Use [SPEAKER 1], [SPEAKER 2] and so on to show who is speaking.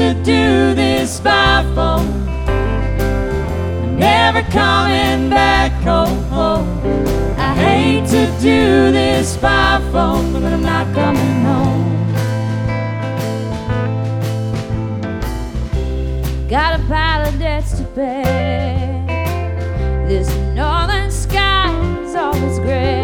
[SPEAKER 1] to do this by phone. I'm never coming back home. I hate to do this by phone, but I'm not coming home. Got a pile of debts to pay. This northern sky is always gray.